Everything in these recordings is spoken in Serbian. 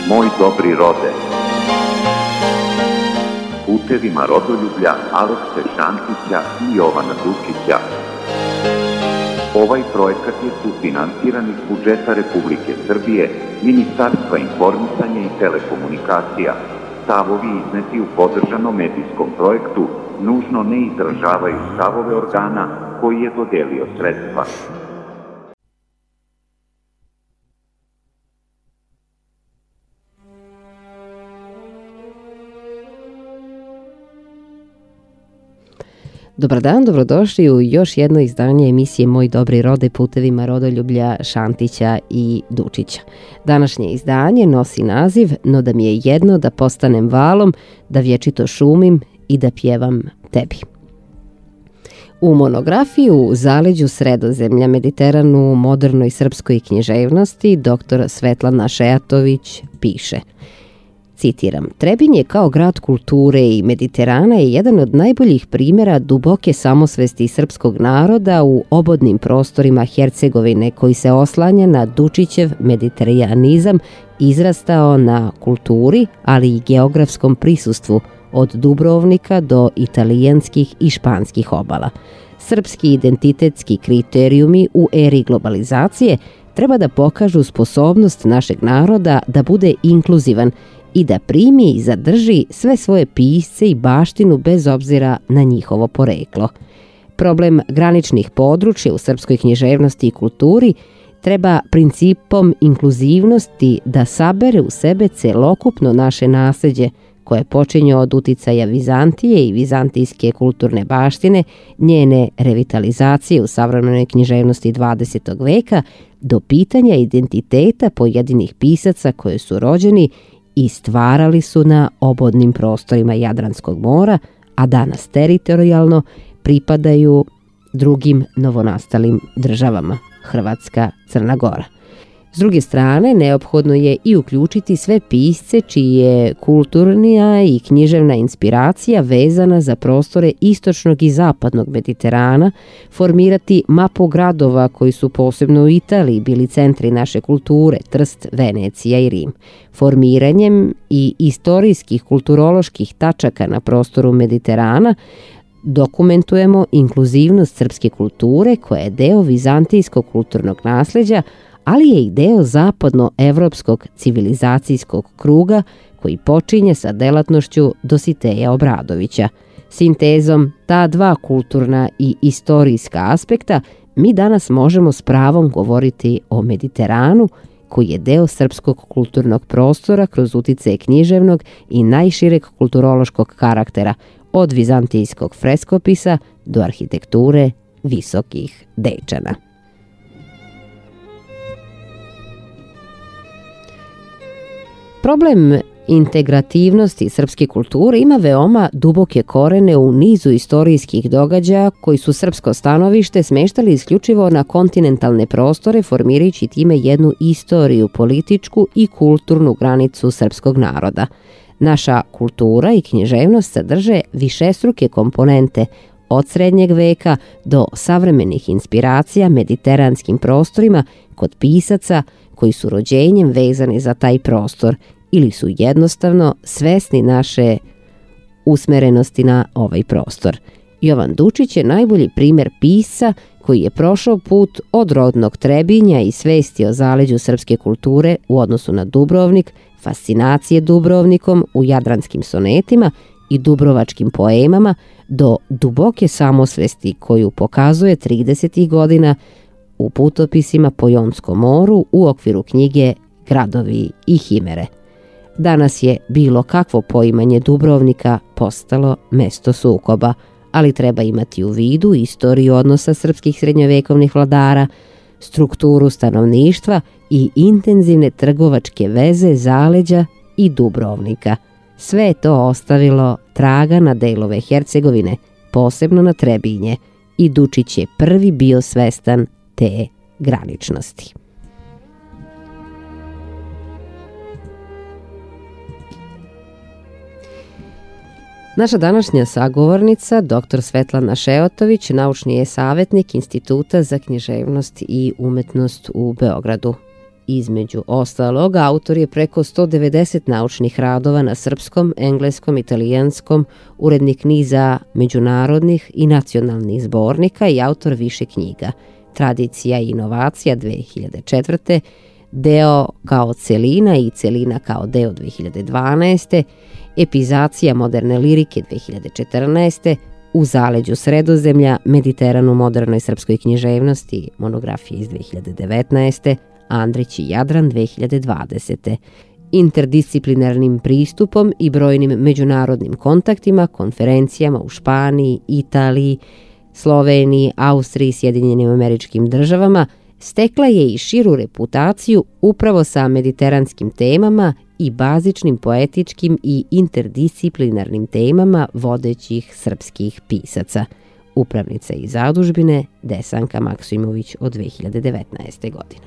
Moj dobri rode. Putevima rodoljublja Alekse Šantića i Jovana Dučića. Ovaj projekat je sufinansiran iz budžeta Republike Srbije, Ministarstva informisanja i telekomunikacija. Stavovi izneti u podržanom medijskom projektu nužno ne izražavaju stavove organa koji je dodelio sredstva. Dobar dan, dobrodošli u još jedno izdanje emisije Moj dobri rode putevima rodoljublja Šantića i Dučića. Današnje izdanje nosi naziv No da mi je jedno da postanem valom, da vječito šumim i da pjevam tebi. U monografiju u zaleđu Sredozemlja, Mediteranu, modernoj srpskoj književnosti dr. Svetlana Šejatović piše, citiram, Trebinje kao grad kulture i Mediterana je jedan od najboljih primjera duboke samosvesti srpskog naroda u obodnim prostorima Hercegovine koji se oslanja na Dučićev mediteranizam izrastao na kulturi, ali i geografskom prisustvu od Dubrovnika do italijanskih i španskih obala. Srpski identitetski kriterijumi u eri globalizacije treba da pokažu sposobnost našeg naroda da bude inkluzivan i da primi i zadrži sve svoje pisce i baštinu bez obzira na njihovo poreklo. Problem graničnih područja u srpskoj književnosti i kulturi treba principom inkluzivnosti da sabere u sebe celokupno naše nasleđe koje počinje od uticaja Vizantije i vizantijske kulturne baštine, njene revitalizacije u savremenoj književnosti 20. veka, do pitanja identiteta pojedinih pisaca koji su rođeni i stvarali su na obodnim prostorima Jadranskog mora, a danas teritorijalno pripadaju drugim novonastalim državama, Hrvatska, Crna Gora. S druge strane, neophodno je i uključiti sve pisce čiji je kulturnija i književna inspiracija vezana za prostore istočnog i zapadnog Mediterana, formirati mapu gradova koji su posebno u Italiji bili centri naše kulture, Trst, Venecija i Rim. Formiranjem i istorijskih kulturoloških tačaka na prostoru Mediterana dokumentujemo inkluzivnost srpske kulture koja je deo vizantijskog kulturnog nasljeđa, ali je i deo zapadnoevropskog civilizacijskog kruga koji počinje sa delatnošću Dositeja Obradovića. Sintezom ta dva kulturna i istorijska aspekta mi danas možemo s pravom govoriti o Mediteranu koji je deo srpskog kulturnog prostora kroz uticaje književnog i najšireg kulturološkog karaktera od vizantijskog freskopisa do arhitekture visokih Dečana. Problem integrativnosti srpske kulture ima veoma duboke korene u nizu istorijskih događaja koji su srpsko stanovište smeštali isključivo na kontinentalne prostore, formirajući time jednu istoriju, političku i kulturnu granicu srpskog naroda. Naša kultura i književnost sadrže višestruke komponente od srednjeg veka do savremenih inspiracija mediteranskim prostorima kod pisaca koji su rođenjem vezani za taj prostor ili su jednostavno svesni naše usmerenosti na ovaj prostor. Jovan Dučić je najbolji primjer pisca koji je prošao put od rodnog Trebinja i svesti o zaleđu srpske kulture u odnosu na Dubrovnik, fascinacije Dubrovnikom u jadranskim sonetima i dubrovačkim poemama do duboke samosvesti koju pokazuje 30. godina u putopisima po Jonskom moru u okviru knjige Gradovi i himere. Danas je bilo kakvo poimanje Dubrovnika postalo mesto sukoba, ali treba imati u vidu istoriju odnosa srpskih srednjovekovnih vladara, strukturu stanovništva i intenzivne trgovačke veze zaleđa i Dubrovnika. Sve je to ostavilo traga na delove Hercegovine, posebno na Trebinje, i Dučić je prvi bio svestan te graničnosti. Naša današnja sagovornica, dr. Svetlana Šejatović, naučni je savjetnik Instituta za književnost i umetnost u Beogradu. Između ostalog, autor je preko 190 naučnih radova na srpskom, engleskom, italijanskom, urednik niza međunarodnih i nacionalnih zbornika i autor više knjiga. Tradicija i inovacija 2004. Deo kao celina i celina kao deo 2012. Epizacija moderne lirike 2014. U zaleđu Sredozemlja, Mediteran u modernoj srpskoj književnosti, monografija iz 2019. Andrić i Jadran 2020. Interdisciplinarnim pristupom i brojnim međunarodnim kontaktima, konferencijama u Španiji, Italiji, Sloveniji, Austriji i Sjedinjenim Američkim Državama, stekla je i širu reputaciju upravo sa mediteranskim temama i bazičnim poetičkim i interdisciplinarnim temama vodećih srpskih pisaca. Upravnica i zadužbine Desanka Maksimović od 2019. godine.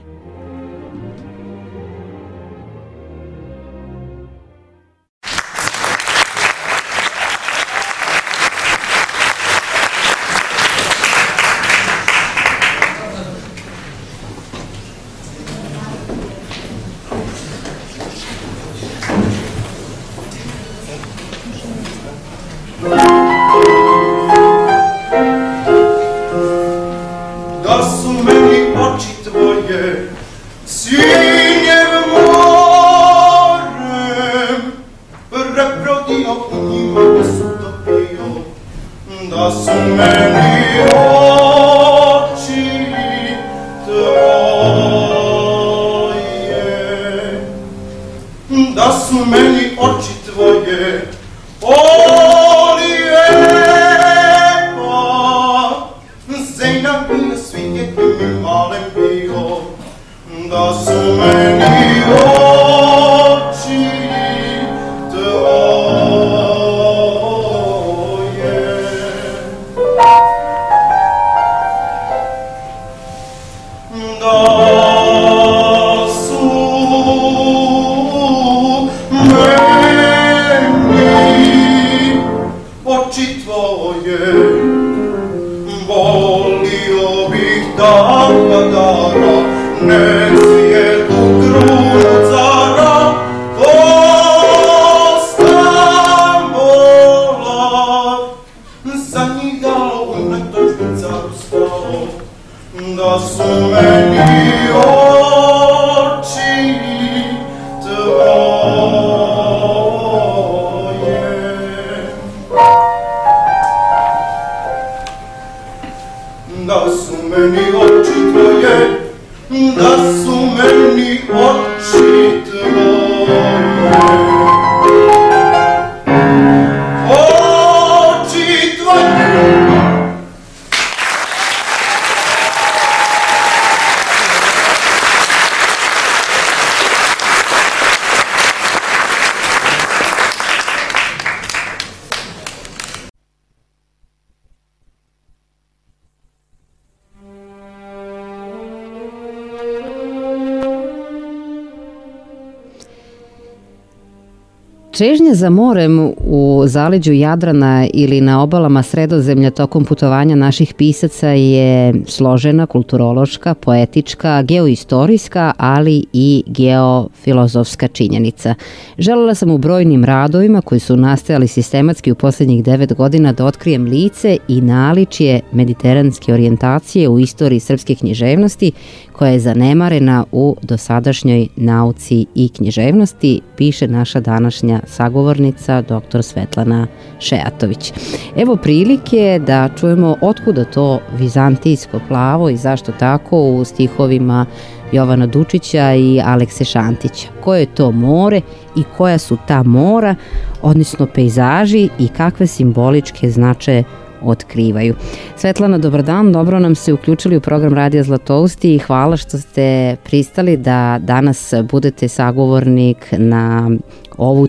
Čežnja za morem u zaleđu Jadrana ili na obalama Sredozemlja tokom putovanja naših pisaca je složena, kulturološka, poetička, geoistorijska, ali i geofilozofska činjenica. Želela sam u brojnim radovima koji su nastajali sistematski u posljednjih 9 godina da otkrijem lice i naličje mediteranske orijentacije u istoriji srpske književnosti koja je zanemarena u dosadašnjoj nauci i književnosti, piše naša današnja sagovornica dr. Svetlana Šejatović. Evo prilike da čujemo otkuda to vizantijsko plavo i zašto tako u stihovima Jovana Dučića i Alekse Šantića. Koje je to more i koja su ta mora, odnosno pejzaži i kakve simboličke značaje otkrivaju. Svetlana, dobar dan, dobro nam se uključili u program Radija Zlatousti i hvala što ste pristali da danas budete sagovornik na ovu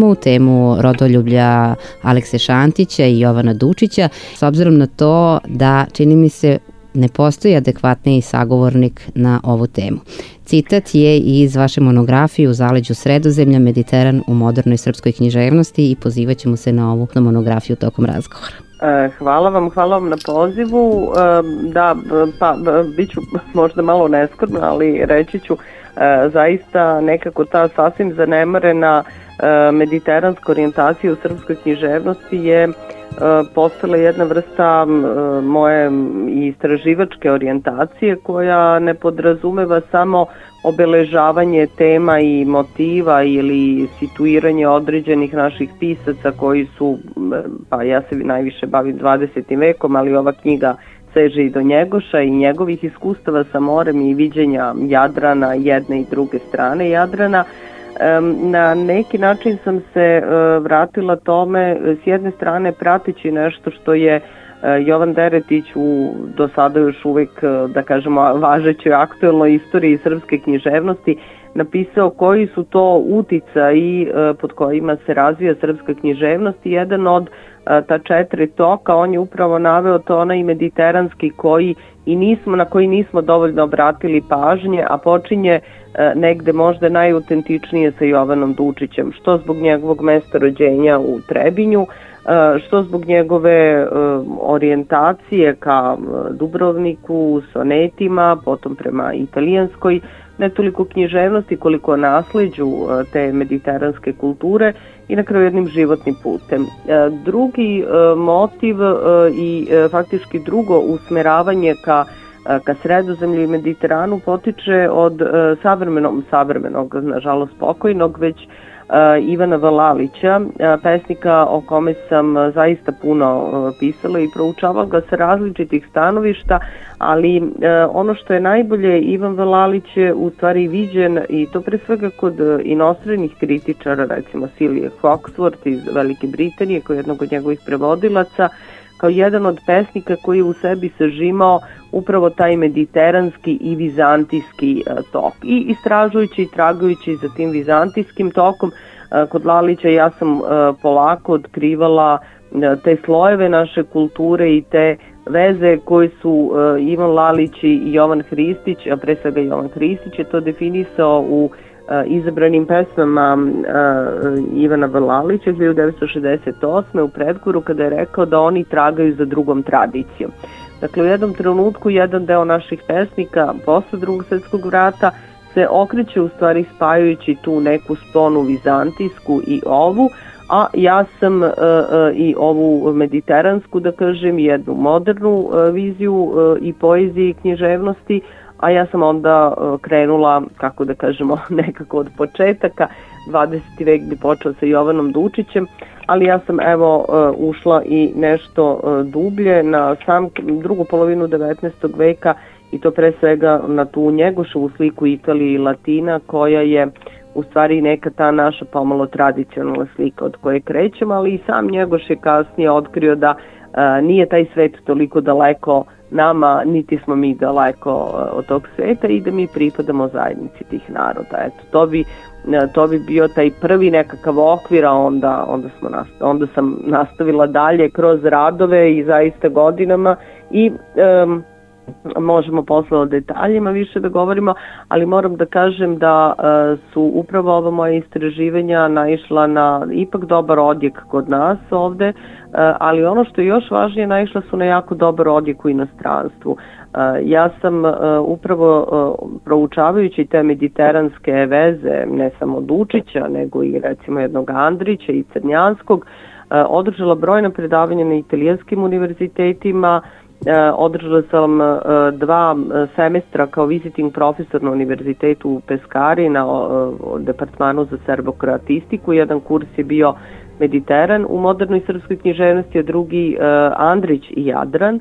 temu rodoljublja Alekse Šantića i Jovana Dučića, s obzirom na to da, čini mi se, ne postoji adekvatniji sagovornik na ovu temu. Citat je iz vaše monografije U zaleđu Sredozemlja, Mediteran u modernoj srpskoj književnosti i pozivat ćemo se na ovu monografiju tokom razgovora. Hvala vam na pozivu. Da, pa bit ću možda malo neskromna, ali reći ću zaista nekako ta sasvim zanemarena mediteranska orijentacija u srpskoj književnosti je postala jedna vrsta moje istraživačke orijentacije koja ne podrazumeva samo obeležavanje tema i motiva ili situiranje određenih naših pisaca koji su, pa ja se najviše bavim 20. vekom, ali ova knjiga seže i do Njegoša i njegovih iskustava sa morem i viđenja Jadrana, jedne i druge strane Jadrana. Na neki način sam se vratila tome, s jedne strane prateći nešto što je Jovan Deretić u do sada još uvek, da kažemo, važećoj aktuelnoj istoriji srpske književnosti napisao koji su to uticaji pod kojima se razvija srpska književnost i jedan od ta 4 toka, on je upravo naveo to onaj mediteranski na koji nismo dovoljno obratili pažnje, a počinje negde možda najautentičnije sa Jovanom Dučićem, što zbog njegovog mesta rođenja u Trebinju, što zbog njegove orijentacije ka Dubrovniku, sonetima, potom prema italijanskoj, ne toliko književnosti koliko nasleđu te mediteranske kulture i na kraju jednim životnim putem. Drugi motiv i faktički drugo usmeravanje ka Sredozemlju i Mediteranu potiče od savremenog, nažalost pokojnog, već Ivana Vlalića, pesnika o kome sam zaista puno pisala i proučavala ga sa različitih stanovišta, ali ono što je najbolje, Ivan Vlalić je u stvari viđen i to pre svega kod inostranih kritičara, recimo Silije Foxworth iz Velike Britanije, koji je jednog od njegovih prevodilaca, kao jedan od pesnika koji je u sebi sažimao upravo taj mediteranski i vizantijski tok. I istražujući i tragajući za tim vizantijskim tokom, kod Lalića ja sam polako otkrivala te slojeve naše kulture i te veze koje su Ivan Lalić i Jovan Hristić, a pre svega Jovan Hristić je to definisao u izabranim pesmama Ivana Vlalića 1968. u Predgoru, kada je rekao da oni tragaju za drugom tradicijom. Dakle, u jednom trenutku jedan deo naših pesnika posle Drugog svjetskog rata se okreće u stvari spajajući tu neku sponu vizantijsku i ovu, a ja sam i ovu mediteransku, da kažem, jednu modernu viziju i poezije i književnosti, a ja sam onda krenula, kako da kažemo, nekako od početaka. 20. vek bi počeo sa Jovanom Dučićem, ali ja sam ušla i nešto dublje na sam drugu polovinu 19. veka i to pre svega na tu Njegošovu sliku Italije i Latina, koja je u stvari neka ta naša pomalo tradicionalna slika od koje krećemo, ali i sam Njegoš je kasnije otkrio da nije taj svet toliko daleko nama, niti smo mi daleko od tog sveta i da mi pripadamo zajednici tih naroda. Eto, to bi bio taj prvi nekakav okvir, a onda sam nastavila dalje kroz radove i zaista godinama i možemo posle o detaljima više da govorimo, ali moram da kažem da su upravo ova moja istraživanja naišla na ipak dobar odjek kod nas ovde, ali ono što je još važnije, naišla su na jako dobar odjek u inostranstvu. Ja sam upravo proučavajući te mediteranske veze, ne samo Dučića, nego i recimo jednog Andrića i Crnjanskog, održala brojna predavanja na italijanskim univerzitetima. Održala sam 2 semestra kao visiting profesor na univerzitetu u Peskari na departmanu za serbokroatistiku. Jedan kurs je bio Mediteran u modernoj srpskoj književnosti, a drugi Andrić i Jadran.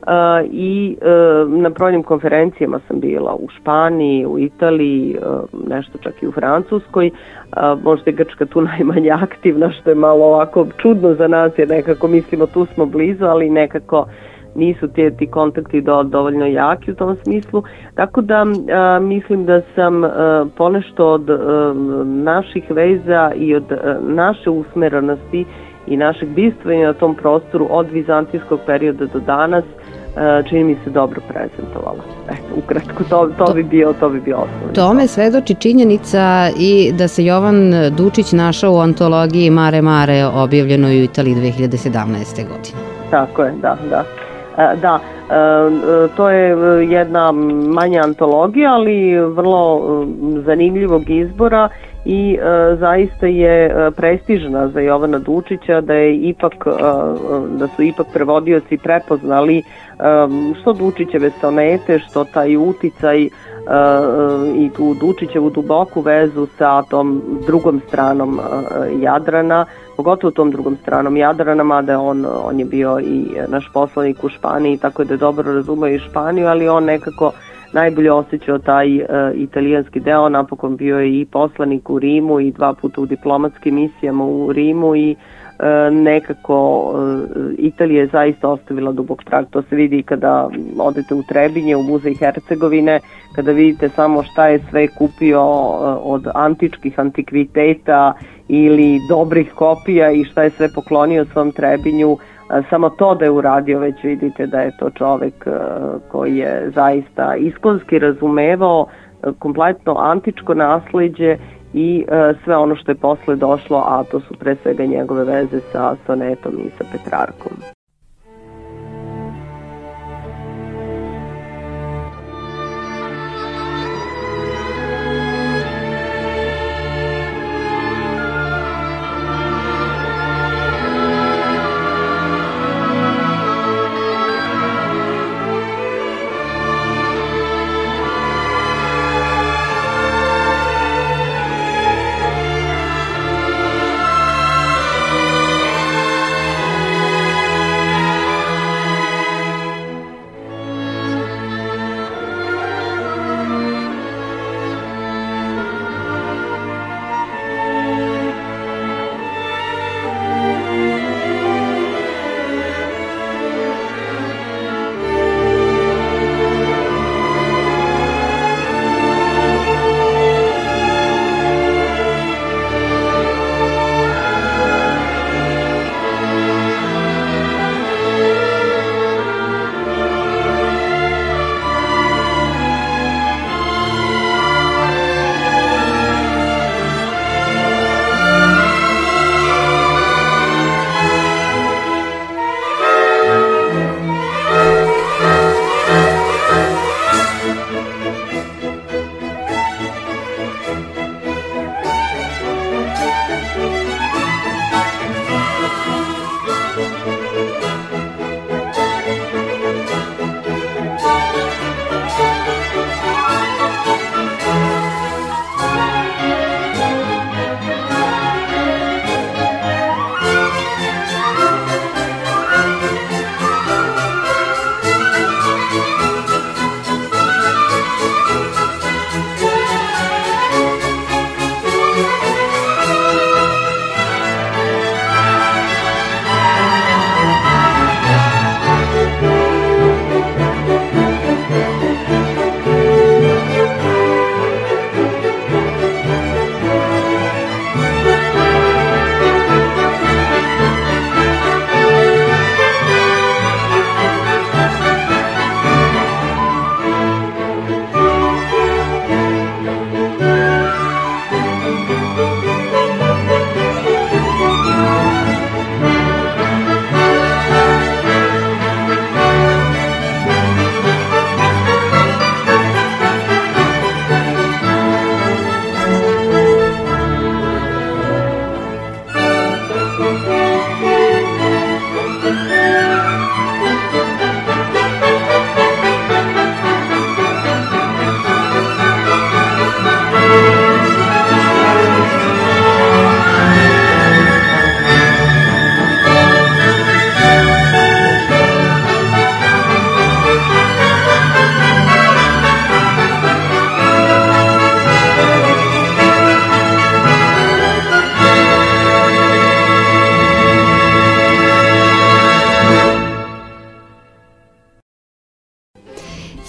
I na brojnim konferencijama sam bila u Španiji, u Italiji, nešto čak i u Francuskoj. Možda je Grčka tu najmanje aktivna, što je malo ovako čudno za nas, jer nekako mislimo tu smo blizu, ali nekako nisu ti kontakti dovoljno jaki u tom smislu. Tako da mislim da sam ponešto od naših veza i od naše usmeranosti i našeg bivstvanja na tom prostoru od vizantijskog perioda do danas čini mi se dobro prezentovala. Ukratko, to bi bio osnovni. Tome svedoči činjenica i da se Jovan Dučić našao u antologiji Mare Mare objavljenoj u Italiji 2017. godine. Tako je, da. Da, to je jedna manja antologija, ali vrlo zanimljivog izbora i zaista je prestižna za Jovana Dučića, da su ipak prevodioci prepoznali što Dučićeve sonete, što taj uticaj i tu Dučićevu duboku vezu sa tom drugom stranom Jadrana, pogotovo tom drugom stranom Jadrana, mada on je bio i naš poslanik u Španiji, tako da je dobro razumeo i Španiju, ali on nekako najbolje osjećao taj italijanski deo. Napokon bio je i poslanik u Rimu i 2 puta u diplomatskim misijama u Rimu i nekako Italija je zaista ostavila dubok trag. To se vidi kada odete u Trebinje, u muzej Hercegovine, kada vidite samo šta je sve kupio od antičkih antikviteta ili dobrih kopija i šta je sve poklonio svom Trebinju. Samo to da je uradio, već vidite da je to čovek koji je zaista iskonski razumevao kompletno antičko nasleđe i sve ono što je posle došlo, a to su pre svega njegove veze sa sonetom i sa Petrarkom.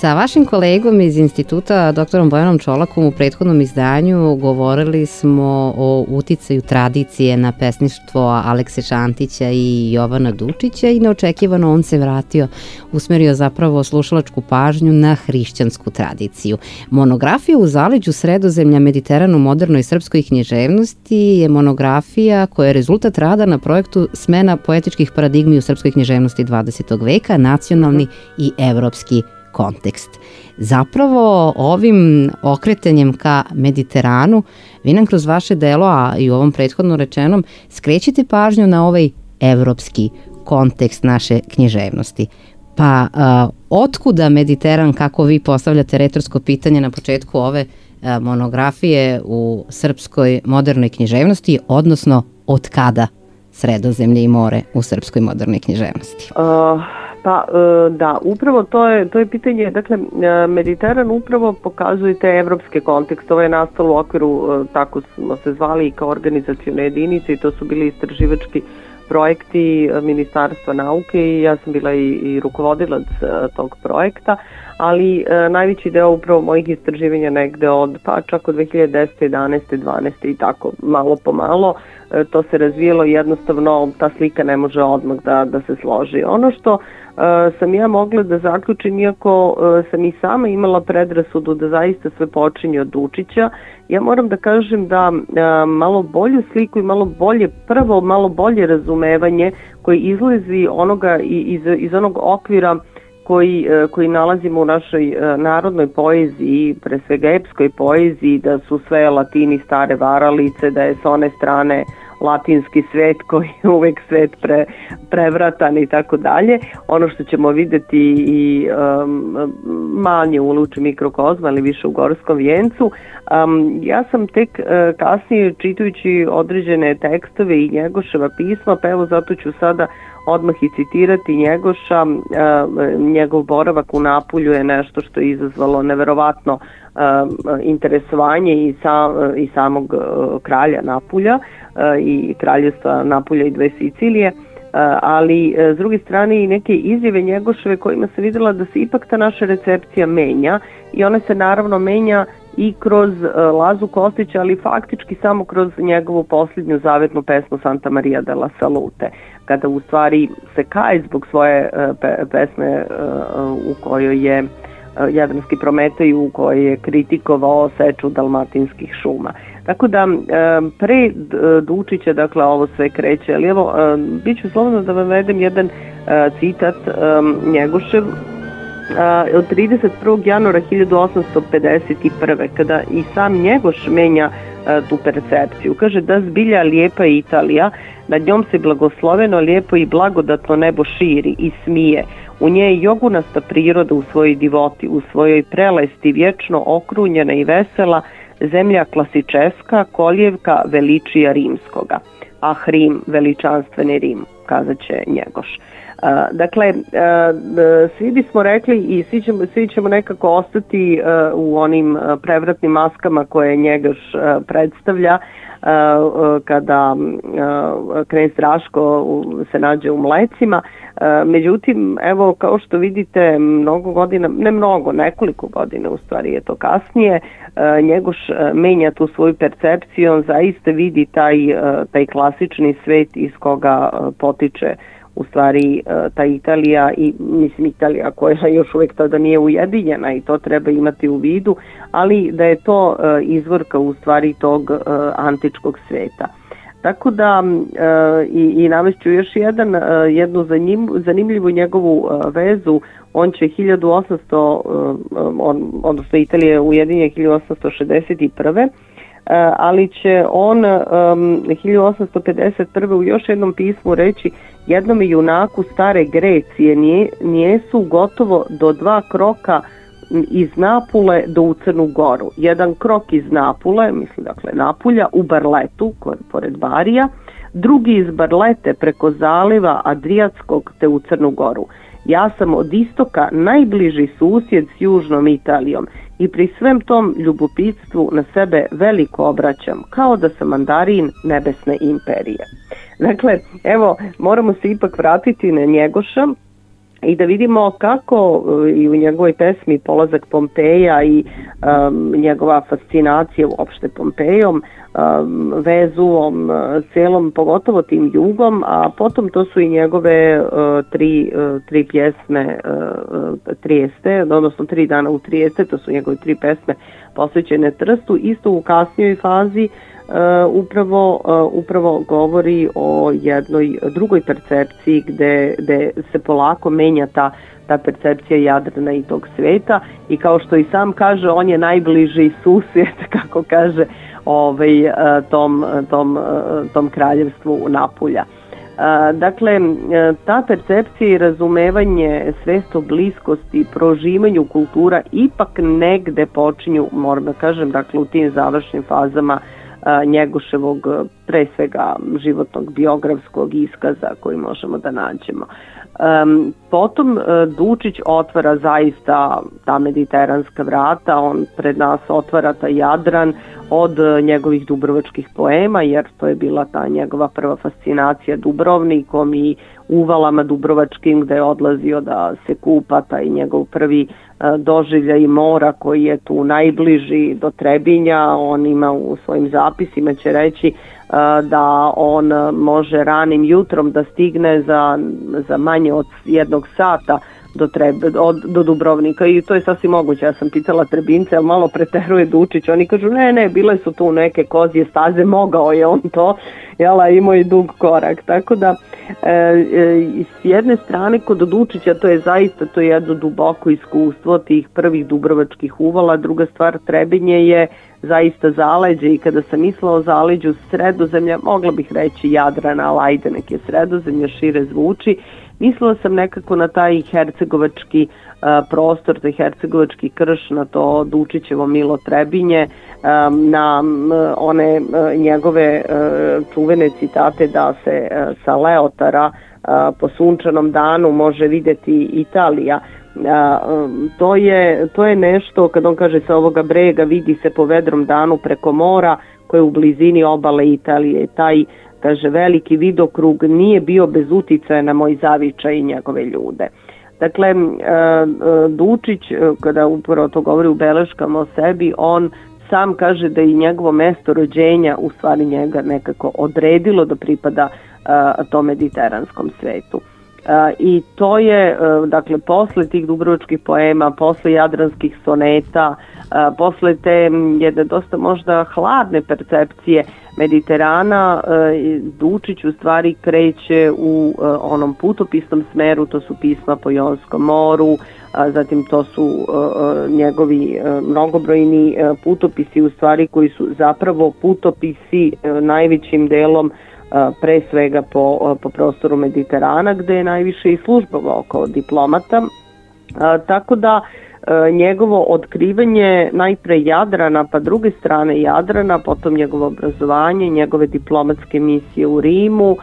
Sa vašim kolegom iz instituta, doktorom Bojanom Čolakom, u prethodnom izdanju govorili smo o uticaju tradicije na pesništvo Alekse Šantića i Jovana Dučića i neočekivano on se vratio, usmerio zapravo slušalačku pažnju na hrišćansku tradiciju. Monografija u zaleđu Sredozemlja, Mediteran u modernoj srpskoj književnosti je monografija koja je rezultat rada na projektu Smena poetičkih paradigmi u srpskoj književnosti 20. veka, nacionalni i evropski kontekst. Zapravo ovim okretanjem ka Mediteranu vi nam kroz vaše delo, a i u ovom prethodno rečenom, skrećete pažnju na ovaj evropski kontekst naše književnosti. Pa otkuda Mediteran, kako vi postavljate retorsko pitanje na početku ove monografije u srpskoj modernoj književnosti, odnosno od kada Sredozemlje i more u srpskoj modernoj književnosti? Pa da, upravo to je pitanje. Dakle, Mediteran upravo pokazuje te evropske kontekste. Ovo je nastalo u okviru, tako smo se zvali, i kao organizacione jedinice, i to su bili istraživački projekti Ministarstva nauke i ja sam bila i rukovodilac tog projekta, ali najveći deo upravo mojih istraživanja negde čak od 2010. 11. 12. i tako malo po malo to se razvijelo, jednostavno ta slika ne može odmah da se složi. Ono što sam ja mogla da zaključim, iako sam i sama imala predrasudu da zaista sve počinje od Dučića, ja moram da kažem da malo bolju sliku i malo bolje razumevanje koji izlazi iz onog okvira koji nalazimo u našoj narodnoj poeziji, pre svega epskoj poeziji, da su sve Latini stare varalice, da je s one strane latinski svet koji je uvek svet prevratan i tako dalje. Ono što ćemo videti i manje u Luči mikrokozma, ali više u Gorskom vijencu. Ja sam tek kasnije, čitajući određene tekstove i Njegoševa pisma, pa evo zato ću sada odmah i citirati Njegoša. Njegov boravak u Napulju je nešto što je izazvalo neverovatno interesovanje i samog kralja Napulja i kraljevstva Napulja i dve Sicilije, ali s druge strane i neke izjave Njegoševe kojima se vidjela da se ipak ta naša recepcija menja i ona se naravno menja i kroz Lazu Kostića, ali faktički samo kroz njegovu posljednju zavetnu pesmu Santa Maria della Salute, kada u stvari se kaje zbog svoje pesme u kojoj je Jadranski Prometej, u kojoj je kritikovao seču dalmatinskih šuma. Tako da pre Dučića, dakle, ovo sve kreće, ali evo, bit ću slobodno da vam vedem jedan citat Njegošev od 31. januara 1851. kada i sam Njegoš menja tu percepciju. Kaže da zbilja lijepa je Italija, nad njom se blagosloveno, lijepo i blagodatno nebo širi i smije. U nje je jogunasta priroda u svojoj divoti, u svojoj prelesti vječno okrunjena i vesela, zemlja klasičeska, koljevka veličija rimskoga. Ah, Rim, veličanstveni Rim, kazat će Njegoš. Dakle, svi bismo rekli i svi ćemo nekako ostati u onim prevratnim maskama koje Njegoš predstavlja kada knez Raško se nađe u Mlecima. Međutim, evo, kao što vidite, nekoliko godina u stvari je to kasnije, Njegoš menja tu svoju percepciju, on zaista vidi taj klasični svet iz koga potiče u stvari ta Italija i mislim Italija koja još uvijek tada nije ujedinjena i to treba imati u vidu, ali da je to izvorka u stvari tog antičkog sveta. Tako da i navešću još jednu zanimljivu njegovu vezu. On će 1800, Italija je ujedinjena 1861. Ali će on 1851. u još jednom pismu reći: jednome junaku stare Grecije nijesu gotovo do 2 kroka iz Napule do u Crnu Goru. Jedan krok iz Napule, mislim dakle Napulja, u Barletu, pored Barija, drugi iz Barlete preko zaliva Adriatskog te u Crnu Goru. Ja sam od istoka najbliži susjed s južnom Italijom i pri svem tom ljubopitstvu na sebe veliko obraćam, kao da sam mandarin nebesne imperije. Dakle, evo, moramo se ipak vratiti na Njegoša. i da vidimo kako i u njegovoj pesmi Polazak Pompeja i njegova fascinacija uopšte Pompejom, Vezuvom, celom, pogotovo tim jugom, a potom to su i njegove tri pjesme Trieste, odnosno 3 dana u Trieste, to su njegove 3 pesme posvećene Trstu, isto u kasnijoj fazi upravo govori o jednoj drugoj percepciji gde se polako menja ta percepcija Jadrana i tog sveta, i kao što i sam kaže, on je najbliži susjed, kako kaže, tom kraljevstvu Napulja. Dakle, ta percepcija i razumevanje, svest o bliskosti, proživanju kultura ipak negde počinju, moram da kažem, dakle u tim završnim fazama Njegoševog, pre svega životnog biografskog iskaza koji možemo da nađemo. Potom Dučić otvara zaista ta mediteranska vrata, on pred nas otvara taj Jadran od njegovih dubrovačkih poema, jer to je bila ta njegova prva fascinacija Dubrovnikom i uvalama dubrovačkim gde je odlazio da se kupa, taj njegov prvi doživljaj mora koji je tu najbliži do Trebinja. On ima u svojim zapisima, će reći da on može ranim jutrom da stigne za manje od 1 sata do Dubrovnika, i to je sasvim moguće. Ja sam pitala Trebince, ali malo preteruje Dučić, oni kažu ne, bile su tu neke kozije staze, mogao je on to, imao je dug korak, tako da s jedne strane kod Dučića to je zaista to je jedno duboko iskustvo tih prvih dubrovačkih uvala. Druga stvar, Trebinje je zaista zaleđe, i kada sam mislila o zaleđu Sredozemlja, mogla bih reći Jadrana, ali ajde, nek je Sredozemlja, šire zvuči. Mislila sam nekako na taj hercegovački prostor, taj hercegovački krš, na to Dučićevo milo Trebinje, na one njegove čuvene citate da se sa Leotara po sunčanom danu može videti Italija. To je nešto, kad on kaže sa ovoga brega vidi se po vedrom danu preko mora koje je u blizini obale Italije. Taj, kaže, veliki vidokrug nije bio bez uticaja na moj zavičaj i njegove ljude. Dakle, Dučić, kada upravo to govori u beleškama o sebi, on sam kaže da i njegovo mesto rođenja u stvari njega nekako odredilo da pripada tom mediteranskom svetu. I to je, dakle, posle tih dubrovačkih poema, posle jadranskih soneta, posle te jedne dosta možda hladne percepcije Mediterana, Dučić u stvari kreće u onom putopisnom smeru, to su pisma po Jonskom moru, zatim to su njegovi mnogobrojni putopisi u stvari koji su zapravo putopisi najvećim delom pre svega po prostoru Mediterana, gde je najviše i službovao kao diplomata, tako da njegovo otkrivanje najpre Jadrana, pa druge strane Jadrana, potom njegovo obrazovanje, njegove diplomatske misije u Rimu,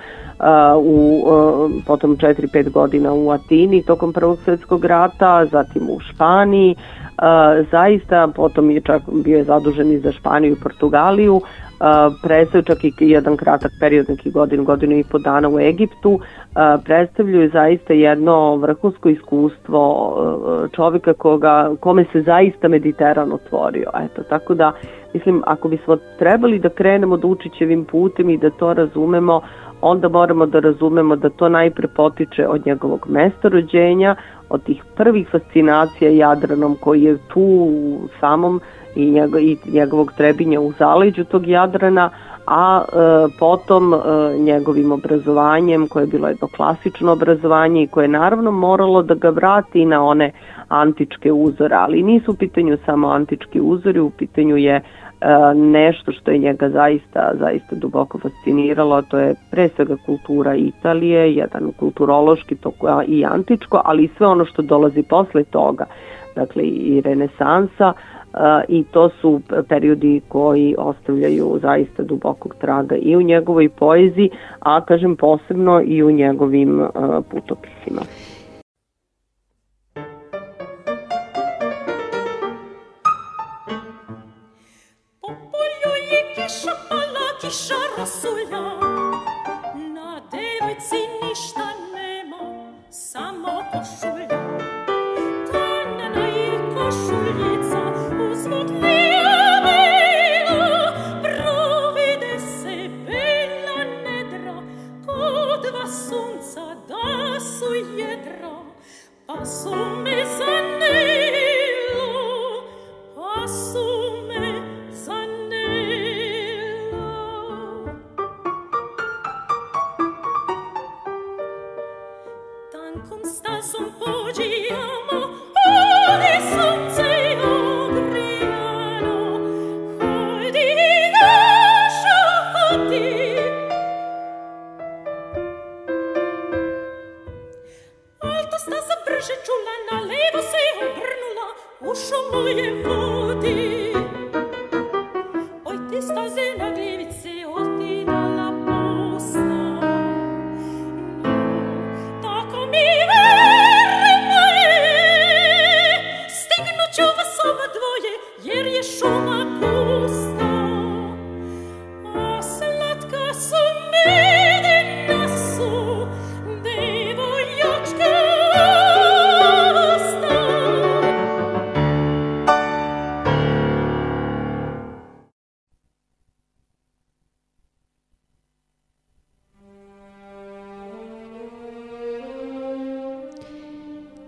potom 4-5 godina u Atini tokom Prvog svjetskog rata, zatim u Španiji, zaista potom je čak bio zadužen i za Španiju i Portugaliju, predstavljaju čak i jedan kratak period, neki godinu i po dana u Egiptu, predstavljaju zaista jedno vrhunsko iskustvo čovjeka kome se zaista Mediteran otvorio. Eto, tako da, mislim, ako bismo trebali da krenemo Dučićevim putem i da to razumemo, onda moramo da razumemo da to najpre potiče od njegovog mesta rođenja, od tih prvih fascinacija Jadranom koji je tu samom i njegovog Trebinja u zaleđu tog Jadrana, a potom njegovim obrazovanjem koje je bilo jedno klasično obrazovanje i koje je naravno moralo da ga vrati na one antičke uzore, ali nisu u pitanju samo antički uzori, u pitanju je nešto što je njega zaista duboko fasciniralo, a to je pre svega kultura Italije, jedan kulturološki i antičko, ali i sve ono što dolazi posle toga, dakle i renesansa, i to su periodi koji ostavljaju zaista dubokog traga i u njegovoj poeziji, a kažem posebno i u njegovim putopisima. Kiša rasulja, na devojci ništa nema, samo košulja.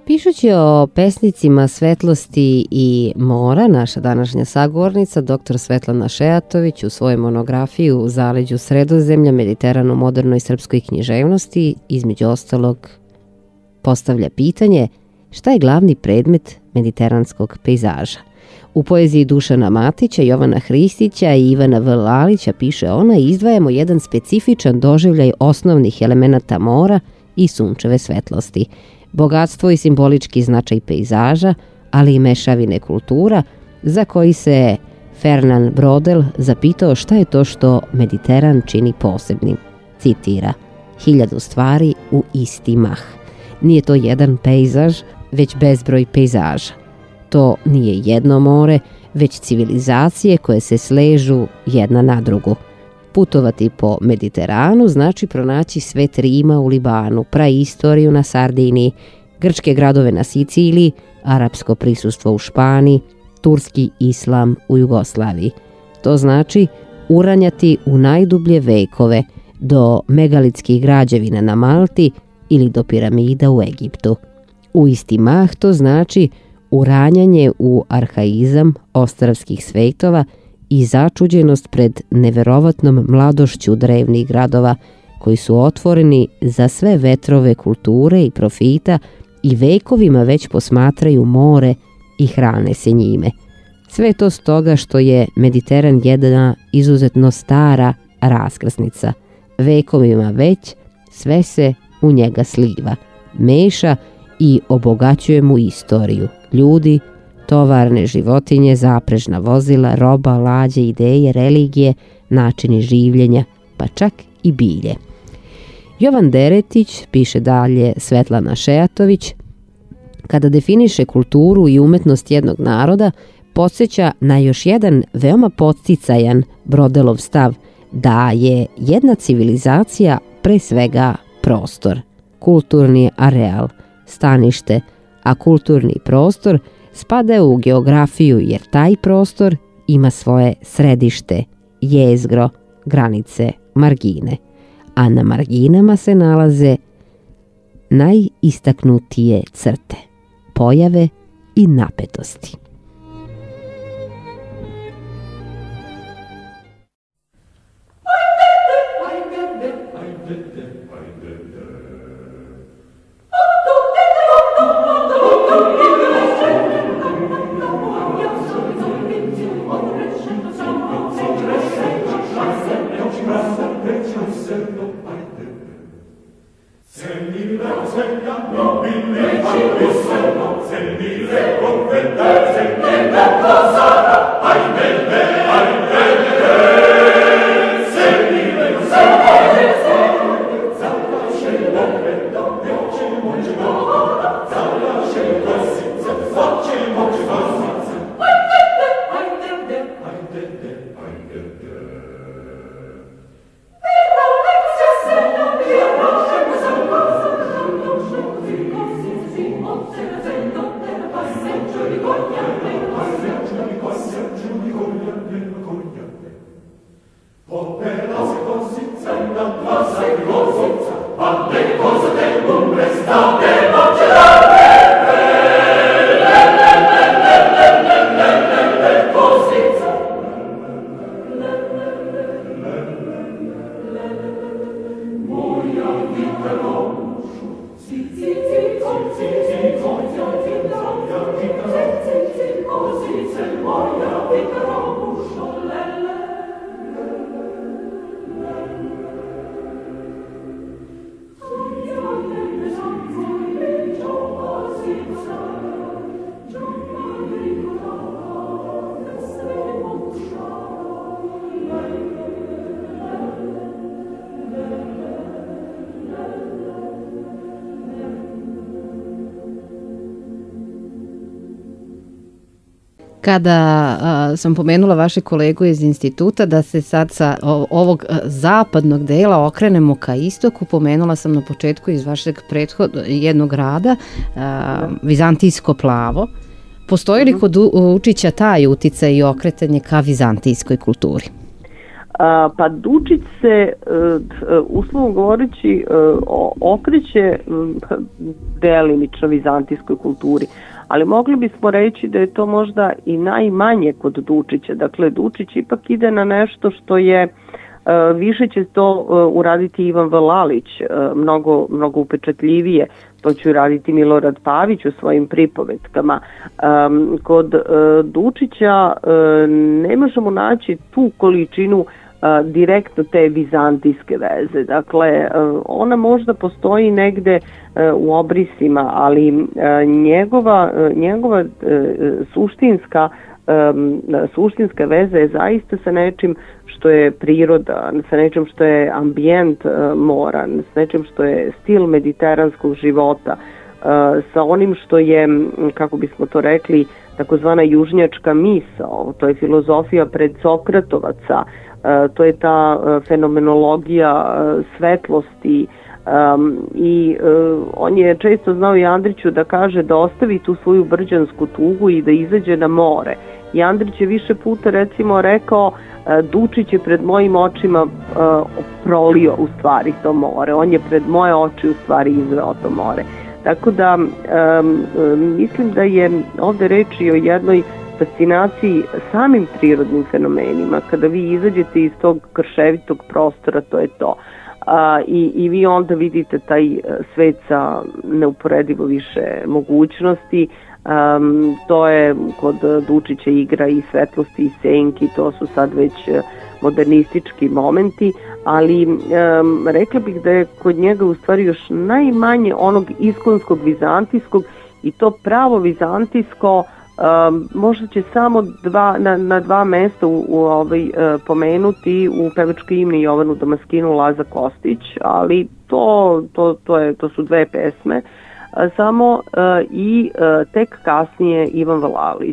Pišući o pesnicima svetlosti i mora, naša današnja sagovornica, dr. Svetlana Šejatović, u svojoj monografiji u zaleđu Sredozemlja, Mediteran u modernoj srpskoj književnosti, između ostalog, postavlja pitanje šta je glavni predmet mediteranskog pejzaža. U poeziji Dušana Matića, Jovana Hristića i Ivana V. Lalića, piše ona, izdvajamo jedan specifičan doživljaj osnovnih elemenata mora i sunčeve svetlosti. Bogatstvo i simbolički značaj pejzaža, ali i mešavine kultura, za koji se Fernand Braudel zapitao šta je to što Mediteran čini posebnim. Citira: 1000 stvari u isti mah. Nije to jedan pejzaž, već bezbroj pejzaža. To nije jedno more, već civilizacije koje se sležu jedna na drugu. Putovati po Mediteranu znači pronaći svet Rima u Libanu, praistoriju na Sardiniji, grčke gradove na Siciliji, arapsko prisustvo u Španiji, turski islam u Jugoslaviji. To znači uranjati u najdublje vekove, do megalitskih građevina na Malti ili do piramida u Egiptu. U isti mah to znači uranjanje u arhaizam ostrvskih svetova i začuđenost pred neverovatnom mladošću drevnih gradova koji su otvoreni za sve vetrove kulture i profita i vekovima već posmatraju more i hrane se njime. Sve to stoga što je Mediteran jedna izuzetno stara raskrsnica. Vekovima već sve se u njega sliva, meša i obogaćuje mu istoriju, ljudi, tovarne životinje, zaprežna vozila, roba, lađe, ideje, religije, načini življenja, pa čak i bilje. Jovan Deretić, piše dalje Svetlana Šejatović, kada definiše kulturu i umetnost jednog naroda, podsjeća na još jedan veoma podsticajan Brodelov stav da je jedna civilizacija pre svega prostor, kulturni areal, stanište, a kulturni prostor spada u geografiju jer taj prostor ima svoje središte, jezgro, granice, margine, a na marginama se nalaze najistaknutije crte, pojave i napetosti. Kada sam pomenula vaše kolegu iz instituta da se sad sa ovog zapadnog dela okrenemo ka istoku, pomenula sam na početku iz vašeg jednog rada Vizantijsko plavo. Postoji li kod Učića taj uticaj i okretanje ka vizantijskoj kulturi? Pa Dučić se, uslovno govoreći, okreće delimično vizantijskoj kulturi, ali mogli bismo reći da je to možda i najmanje kod Dučića. Dakle, Dučić ipak ide na nešto što je, više će to uraditi Ivan Vlalić, mnogo upečatljivije. To će uraditi Milorad Pavić u svojim pripovetkama. Kod Dučića ne možemo naći tu količinu direktno te vizantijske veze. Dakle, ona možda postoji negde u obrisima, ali njegova suštinska veza je zaista sa nečim što je priroda, sa nečim što je ambijent mora, sa nečim što je stil mediteranskog života, sa onim što je, kako bismo to rekli, takozvana južnjačka misao, to je filozofija predsokratovaca, to je ta fenomenologija svetlosti, i on je često znao i Andriću da kaže da ostavi tu svoju brđansku tugu i da izađe na more. I Andrić je više puta recimo rekao, Dučić je pred mojim očima prolio u stvari to more, on je pred moje oči u stvari izveo to more. Tako da mislim da je ovde reč i o jednoj fascinaciji samim prirodnim fenomenima. Kada vi izađete iz tog krševitog prostora, to je to. I vi onda vidite taj svet sa neuporedivo više mogućnosti. To je kod Dučića igra i svetlosti i senki, to su sad već modernistički momenti, ali rekla bih da je kod njega u stvari još najmanje onog iskonskog vizantijskog, i to pravo vizantijsko možda će samo na dva mesta pomenuti u pevačkoj imni Jovanu Damaskinu Laza Kostić, ali to su dve pesme samo, i tek kasnije Ivan Vlalić.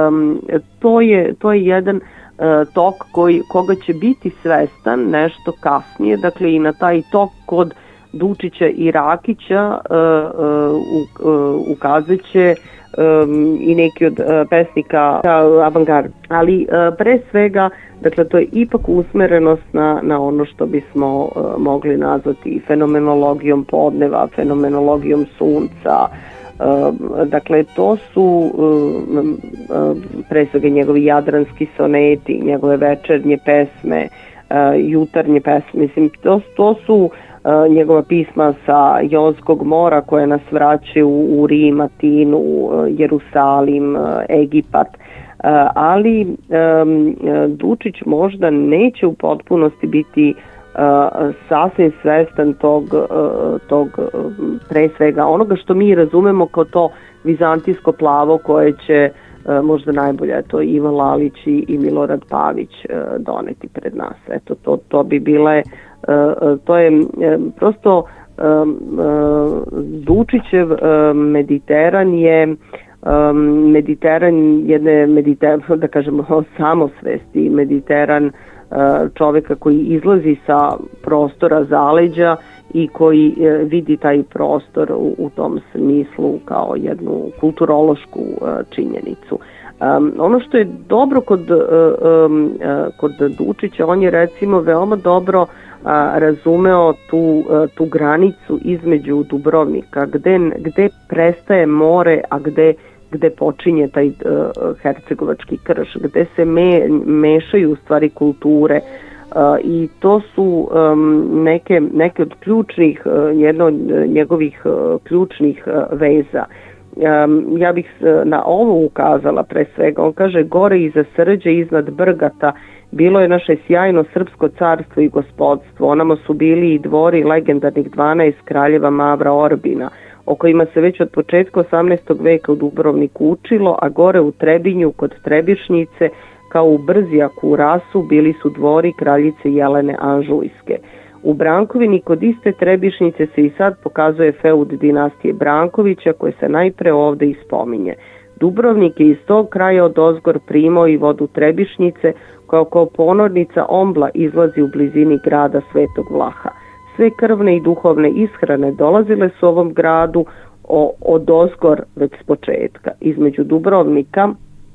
To je jedan tok koga će biti svestan nešto kasnije, dakle i na taj tok kod Dučića i Rakića ukazat će i neki od pesnika avangard. Ali pre svega, dakle, to je ipak usmerenost na ono što bismo mogli nazvati fenomenologijom podneva, fenomenologijom sunca. Dakle, to su pre svega njegovi jadranski soneti, njegove večernje pesme, jutarnje pesme. Mislim, to su njegova pisma sa Jonskog mora koje nas vraćaju u Rim, Atinu, Jerusalim, Egipat, ali Dučić možda neće u potpunosti biti sasvim svestan tog pre svega onoga što mi razumemo kao to vizantijsko plavo koje će možda najbolje to Ivan Lalić i Milorad Pavić doneti pred nas. Eto, to bi bile, to je prosto Dučićev Mediteran je Mediteran jedne da kažemo samosvesti, Mediteran čoveka koji izlazi sa prostora zaleđa i koji vidi taj prostor u tom smislu kao jednu kulturološku činjenicu. Ono što je dobro kod Dučića, on je recimo veoma dobro razumeo tu granicu između Dubrovnika, gde prestaje more, a gde počinje taj hercegovački krš, gde se mešaju u stvari kulture, i to su neke od ključnih, jedno od njegovih ključnih veza. Ja bih na ovo ukazala pre svega. On kaže: gore iza Srđa, iznad Brgata, bilo je naše sjajno srpsko carstvo i gospodstvo. Onamo su bili i dvori legendarnih 12 kraljeva Mavra Orbina, o kojima se već od početka 18. veka u Dubrovniku učilo, a gore u Trebinju kod Trebišnjice, kao u Brzijaku u Rasu, bili su dvori kraljice Jelene Anžujske. U Brankovini kod iste Trebišnjice se i sad pokazuje feud dinastije Brankovića, koje se najpre ovde ispominje. Dubrovnik je iz tog kraja odozgor primao i vodu Trebišnjice, koja kao ponornica Ombla izlazi u blizini grada Svetog Vlaha. Sve krvne i duhovne ishrane dolazile su ovom gradu odozgor već s početka. Između Dubrovnika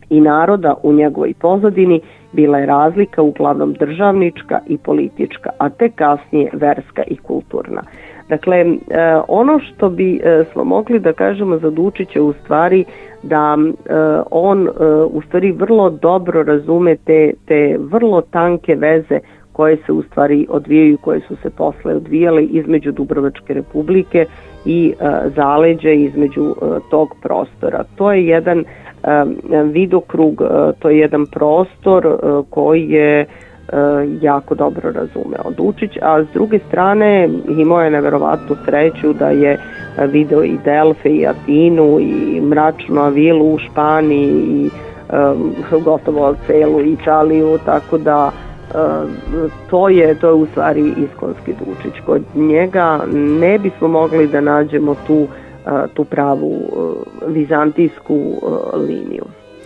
i naroda u njegovoj pozadini bila je razlika uglavnom državnička i politička, a tek kasnije verska i kulturna. Dakle, ono što bi smo mogli da kažemo za Dučića u stvari da on u stvari vrlo dobro razume te vrlo tanke veze koje se u stvari odvijaju, koje su se posle odvijale između Dubrovačke republike i zaleđa između tog prostora. To je jedan vidokrug, to je jedan prostor koji je jako dobro razumeo Dučić, a s druge strane imao je neverovatnu sreću da je video i Delfe i Atinu i mračnu Avilu u Španiji i gotovo celu Italiju, tako da to je u stvari iskonski Dučić. Kod njega ne bismo mogli da nađemo tu pravu vizantijsku liniju.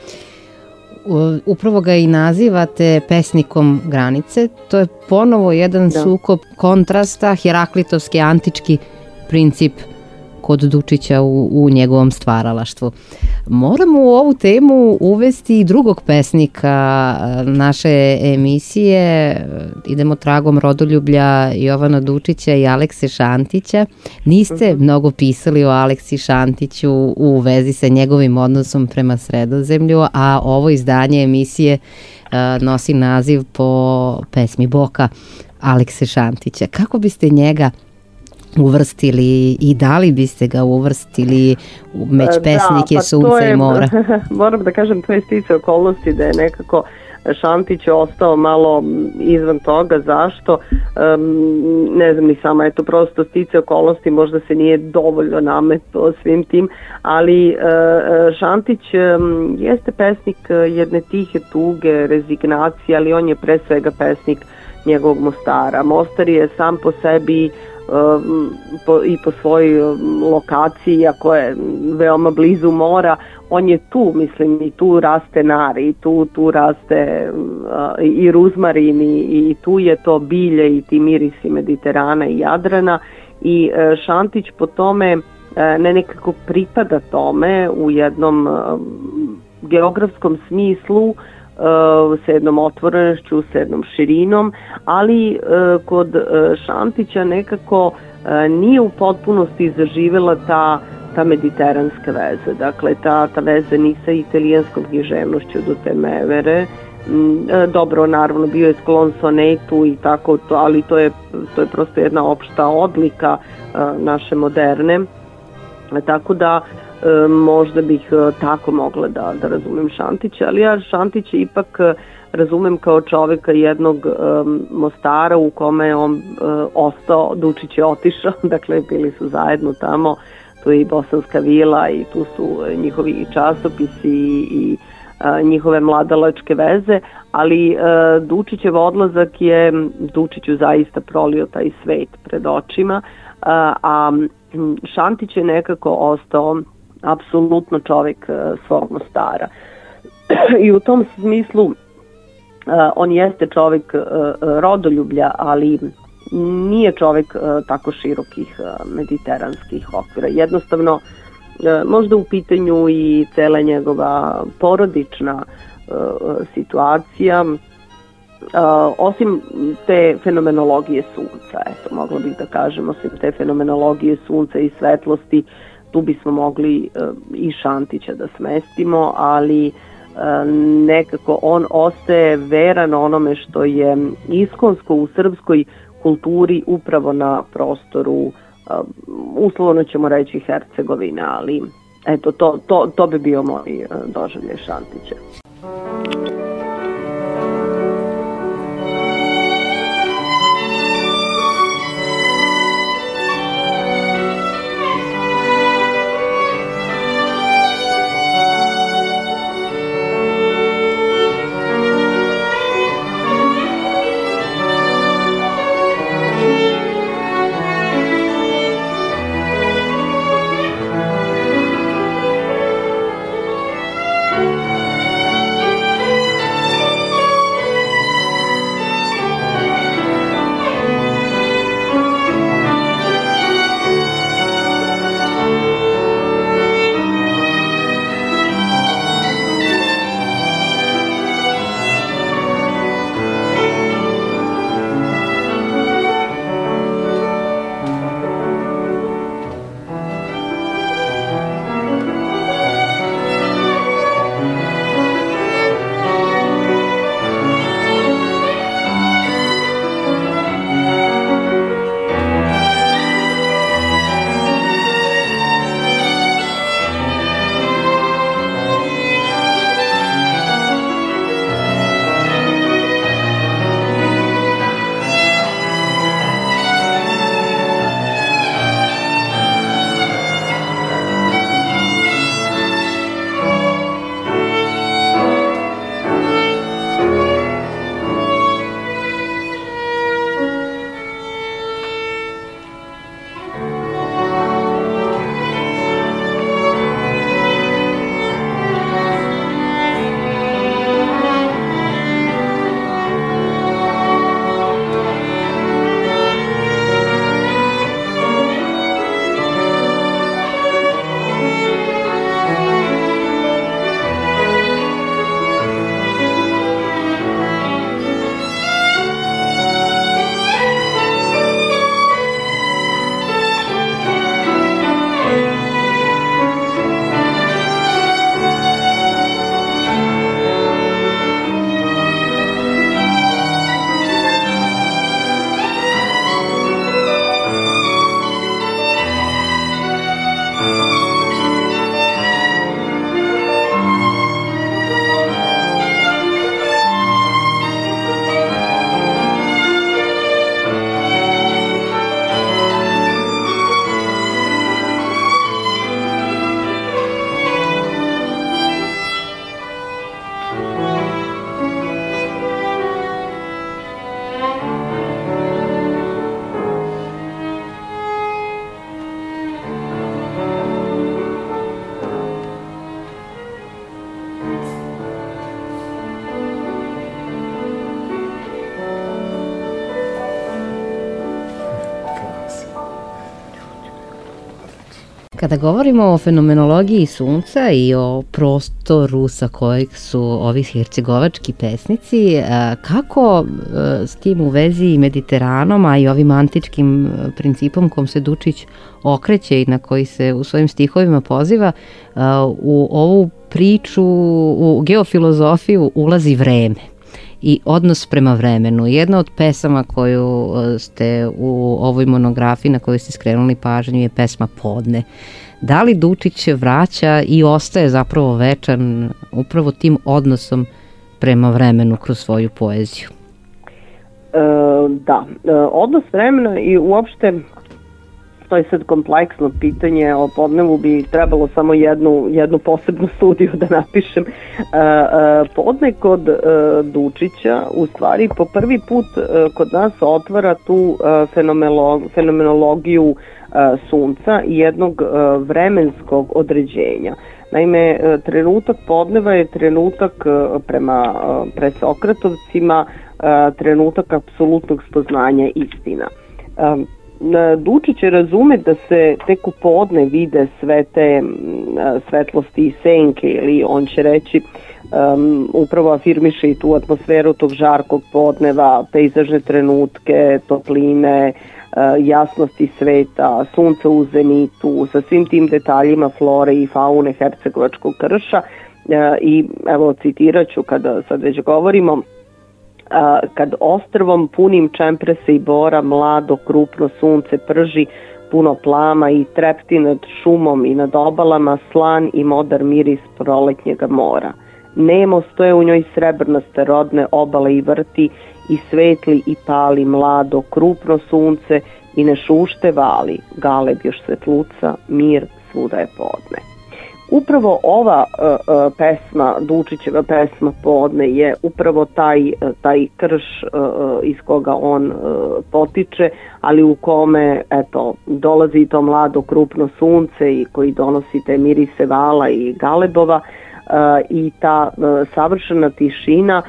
Upravo ga i nazivate pesnikom granice. To je ponovo jedan sukob kontrasta, heraklitovski antički princip kod Dučića u njegovom stvaralaštvu. Moramo u ovu temu uvesti i drugog pesnika naše emisije. Idemo tragom rodoljublja Jovana Dučića i Alekse Šantića. Niste mnogo pisali o Aleksi Šantiću u vezi sa njegovim odnosom prema Sredozemlju, a ovo izdanje emisije nosi naziv po pesmi Boka Alekse Šantića. Kako biste njega uvrstili i da li biste ga uvrstili među pesnike Sunca i mora? Moram da kažem, to je stice okolnosti da je nekako Šantić ostao malo izvan toga. Zašto? Ne znam ni sama, eto prosto stice okolnosti, možda se nije dovoljno nametao svim tim, ali Šantić jeste pesnik jedne tihe tuge, rezignacije, ali on je pre svega pesnik njegovog Mostara. Mostar je sam po sebi i po svojoj lokaciji, ako je veoma blizu mora, on je tu, mislim, i tu raste nar, i tu raste i ruzmarin, i tu je to bilje i ti mirisi Mediterana i Jadrana, i Šantić po tome ne nekako pripada tome u jednom geografskom smislu, sa jednom otvorenošću, sa jednom širinom, ali kod Šantića nekako nije u potpunosti zaživela ta mediteranska veza. Dakle, ta veza ni sa italijanskom književnošću do te mere. Dobro, naravno, bio je sklon sonetu i tako, ali to je prosto jedna opšta odlika naše moderne. Tako da možda bih tako mogla da razumem Šantića, ali ja Šantića ipak razumem kao čoveka jednog Mostara u kome je on ostao, Dučić je otišao, dakle bili su zajedno tamo, tu je i Bosanska vila i tu su njihovi časopisi i njihove mladalačke veze, ali Dučićev odlazak je Dučiću zaista prolio taj svet pred očima, a Šantić je nekako ostao apsolutno čovjek svog Mostara. I u tom smislu on jeste čovjek rodoljublja, ali nije čovjek tako širokih mediteranskih okvira. Jednostavno, možda u pitanju i cela njegova porodična situacija, osim te fenomenologije sunca, eto, mogla bih da kažem, osim te fenomenologije sunca i svetlosti, tu bismo mogli i Šantića da smestimo, ali nekako on ostaje veran onome što je iskonsko u srpskoj kulturi upravo na prostoru, uslovno ćemo reći Hercegovine, ali eto, to bi bio moj doživljaj Šantića. Kada govorimo o fenomenologiji sunca i o prostoru sa kojeg su ovi hercegovački pesnici, kako s tim u vezi Mediteranom, a i ovim antičkim principom kom se Dučić okreće i na koji se u svojim stihovima poziva, u ovu priču, u geofilozofiju ulazi vreme i odnos prema vremenu. Jedna od pesama koju ste u ovoj monografiji na kojoj ste skrenuli pažnju je pesma Podne. Da li Dučić vraća i ostaje zapravo večan upravo tim odnosom prema vremenu kroz svoju poeziju? Da, odnos vremena i uopšte to je sad kompleksno pitanje, o Podnevu bi trebalo samo jednu posebnu studiju da napišem. Podne kod Dučića u stvari po prvi put kod nas otvara tu fenomenologiju sunca i jednog vremenskog određenja. Naime, trenutak podneva je trenutak prema presokratovcima, trenutak apsolutnog spoznanja istina. Dučić razume da se tek u podne vide sve te svetlosti i senke, ili on će reći upravo afirmiše i tu atmosferu tog žarkog podneva, pejzažne trenutke, topline, jasnosti sveta, sunca u zenitu, sa svim tim detaljima flore i faune hercegovačkog krša. I evo citirat ću kada sad već govorimo: kad ostrvom punim čemprese i bora mlado krupno sunce prži, puno plama i trepti nad šumom i nad obalama slan i modar miris proletnjega mora. Nemo stoje u njoj srebrnaste rodne obale i vrti i svetli i pali mlado krupno sunce i ne šušte vali, galeb još svetluca, mir svuda je podne. Upravo ova pesma, Dučićeva pesma Podne, je upravo taj krš iz koga on potiče, ali u kome dolazi to mlado krupno sunce i koji donosi te mirise vala i galebova i ta savršena tišina.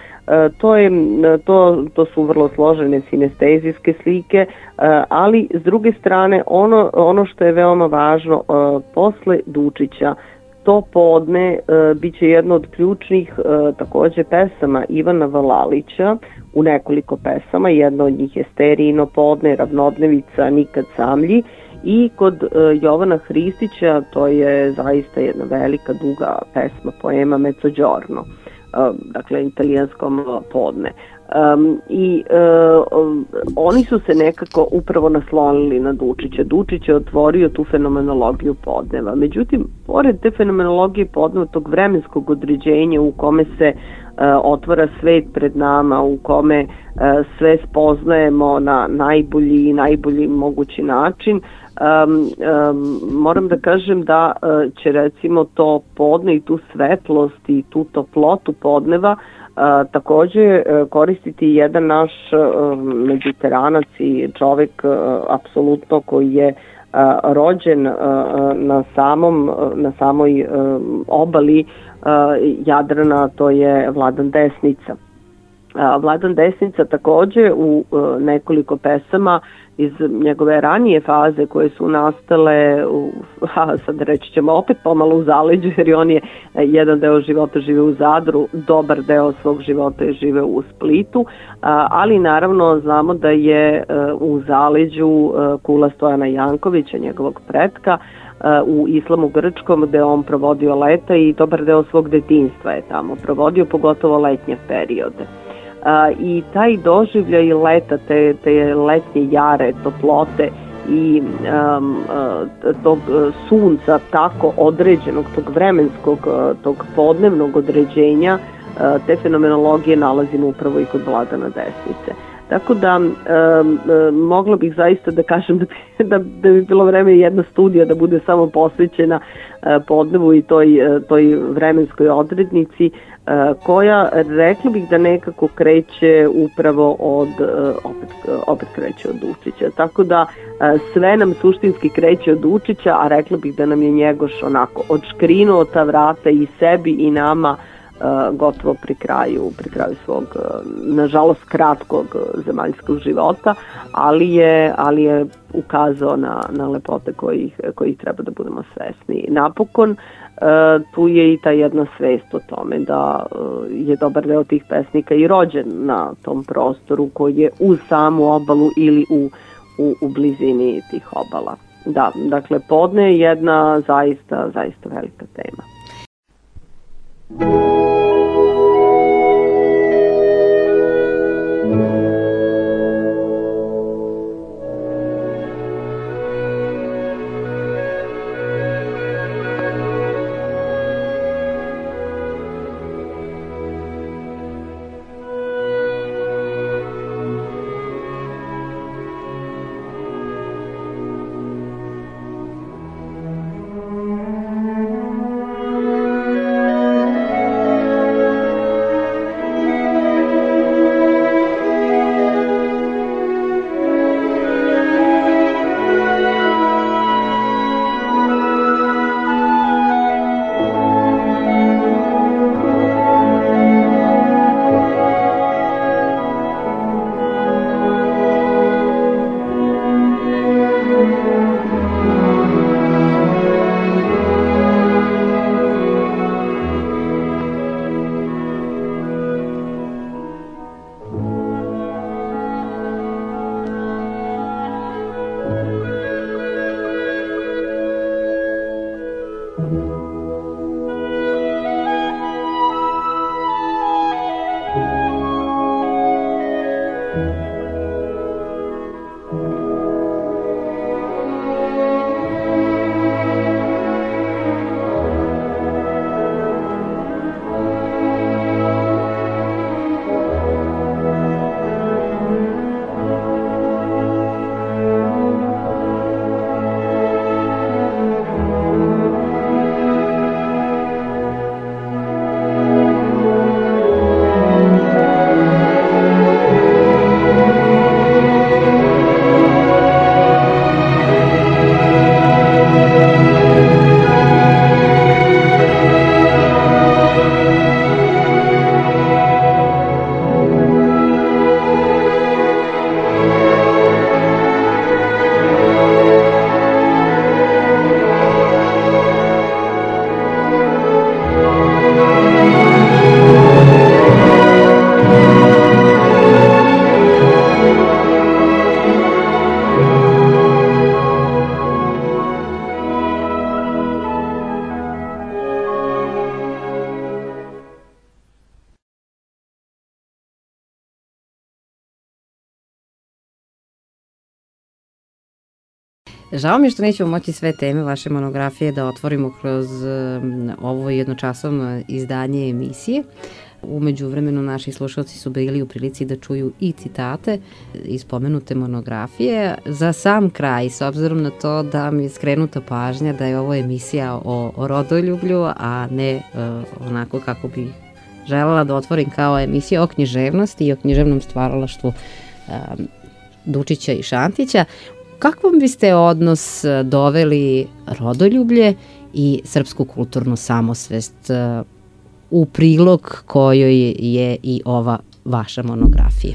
To su vrlo složene sinestezijske slike, ali s druge strane ono što je veoma važno, posle Dučića to podne bit će jedno od ključnih takođe pesama Ivana Valalića u nekoliko pesama. Jedna od njih je Sterijino podne, Ravnodnevica, Nikad samlji, i kod Jovana Hristića to je zaista jedna velika duga pesma, poema Mezzogiorno, dakle italijanskom podne. Oni su se nekako upravo naslonili na Dučića. Dučić je otvorio tu fenomenologiju podneva. Međutim, pored te fenomenologije podneva, tog vremenskog određenja u kome se otvara svet pred nama, u kome sve spoznajemo na najbolji mogući način, moram da kažem da će recimo to podne i tu svetlost i tu toplotu podneva takođe koristiti jedan naš mediteranac i čovek apsolutno koji je rođen na samoj obali Jadrana, to je Vladan Desnica. Vladan Desnica takođe u nekoliko pesama iz njegove ranije faze koje su nastale, sad reći ćemo opet pomalo u zaleđu, jer on je jedan deo života žive u Zadru, dobar deo svog života je žive u Splitu, ali naravno znamo da je u zaleđu kula Stojana Jankovića, njegovog pretka, u Islamu Grčkom, gde on provodio leta i dobar deo svog detinjstva je tamo provodio, pogotovo letnje periode. I taj doživljaj leta, te letnje jare, toplote i tog sunca tako određenog, tog vremenskog, tog podnevnog određenja, te fenomenologije nalazimo upravo i kod Vladana Desnice. Tako da mogla bih zaista da kažem da bi bilo vreme jedna studija da bude samo posvećena podnevu i toj vremenskoj odrednici, koja rekla bih da nekako kreće upravo opet kreće od Dučića. Tako da sve nam suštinski kreće od Dučića, a rekla bih da nam je Njegoš onako odškrinuo ta vrata i sebi i nama gotovo pri kraju svog, nažalost, kratkog zemaljskog života, ali je ukazao na lepote kojih treba da budemo svesni. Napokon, tu je i ta jedna svest o tome da je dobar deo tih pesnika i rođen na tom prostoru koji je uz samu obalu ili u blizini tih obala. Da, dakle, Podne je jedna zaista velika tema. Žao mi je što nećemo moći sve teme vaše monografije da otvorimo kroz ovo jednočasovno izdanje emisije. Umeđu vremenu naši slušalci su bili u prilici da čuju i citate iz pomenute monografije. Za sam kraj, s obzirom na to da mi je skrenuta pažnja da je ovo emisija o rodoljublju, a ne onako kako bih želela da otvorim kao emisija o književnosti i o književnom stvaralaštvu Dučića i Šantića. Kakvom biste odnos doveli rodoljublje i srpsku kulturnu samosvest u prilog kojoj je i ova vaša monografija?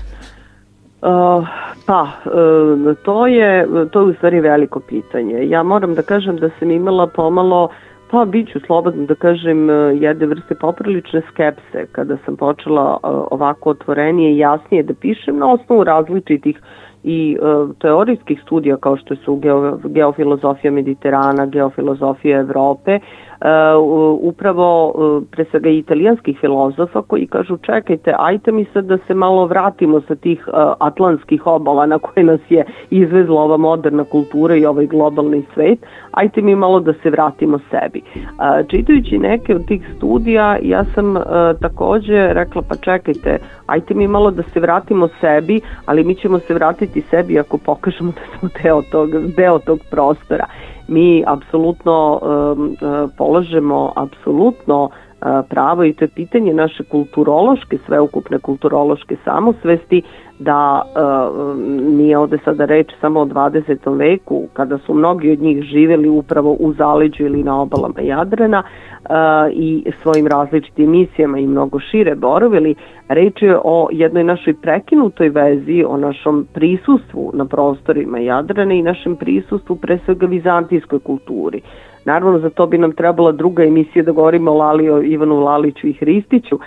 To je u stvari veliko pitanje. Ja moram da kažem da sam imala pomalo, bit ću slobodno da kažem, jedne vrste poprilične skepse kada sam počela ovako otvorenije i jasnije da pišem na osnovu različitih i teorijskih studija kao što su geofilozofija Mediterana, geofilozofija Evrope, upravo pre svega italijanskih filozofa koji kažu čekajte, ajte mi sad da se malo vratimo sa tih atlantskih obala na koje nas je izvezla ova moderna kultura i ovaj globalni svet, ajte mi malo da se vratimo sebi. Čitajući neke od tih studija, ja sam takođe rekla pa čekajte, ajte mi malo da se vratimo sebi, ali mi ćemo se vratiti sebi ako pokažemo da smo deo tog prostora. Mi apsolutno polažemo pravo i to je pitanje naše kulturološke, sveukupne kulturološke samosvesti, da nije ovde sada reč samo o 20. veku, kada su mnogi od njih živjeli upravo u zaleđu ili na obalama Jadrana i svojim različitim misijama i mnogo šire boravili. Reč je o jednoj našoj prekinutoj vezi, o našom prisustvu na prostorima Jadrana i našem prisustvu pre svega vizantijskoj kulturi. Naravno, za to bi nam trebala druga emisija da govorimo o Ivanu Laliću i Hristiću,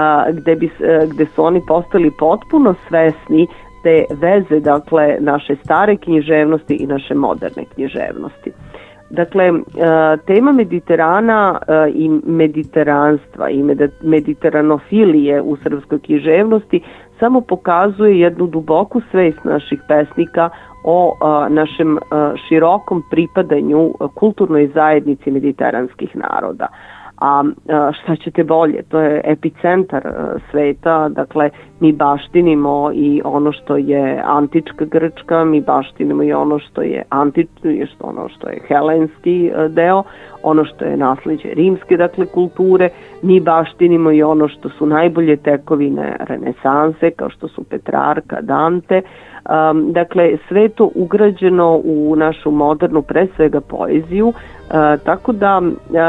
gde su oni postali potpuno svesni te veze, dakle, naše stare književnosti i naše moderne književnosti. Dakle, tema Mediterana i mediteranstva i mediteranofilije u srpskoj književnosti samo pokazuje jednu duboku svest naših pesnika o našem širokom pripadanju kulturnoj zajednici mediteranskih naroda. A šta ćete bolje, to je epicentar sveta, dakle mi baštinimo i ono što je antička Grčka, mi baštinimo i ono što je ono što je helenski deo, ono što je nasleđe rimske, dakle, kulture, mi baštinimo i ono što su najbolje tekovine renesanse, kao što su Petrarka, Dante. Dakle, sve to ugrađeno u našu modernu, pre svega, poeziju, tako da